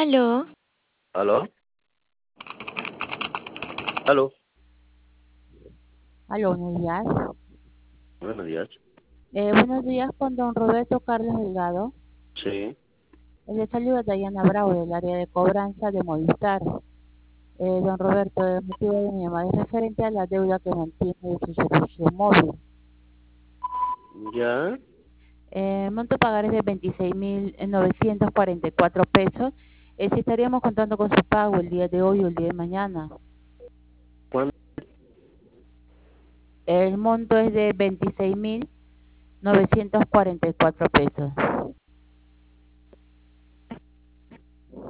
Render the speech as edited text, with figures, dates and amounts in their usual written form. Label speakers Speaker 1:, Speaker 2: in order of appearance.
Speaker 1: Aló,
Speaker 2: ¿Aló? ¿Aló?
Speaker 3: Aló, buenos días.
Speaker 2: Buenos días.
Speaker 3: Buenos días con don Roberto Carlos Delgado.
Speaker 2: Sí,
Speaker 3: Le saluda Dayana Bravo del área de cobranza de Movistar. Don Roberto, el motivo de mi llamada es referente a la deuda que mantiene de su servicio móvil.
Speaker 2: ya.
Speaker 3: El monto a pagar es de 26.944 pesos. Si estaríamos contando con su pago el día de hoy o el día de mañana.
Speaker 2: ¿Cuándo?
Speaker 3: El monto es de 26.944 pesos.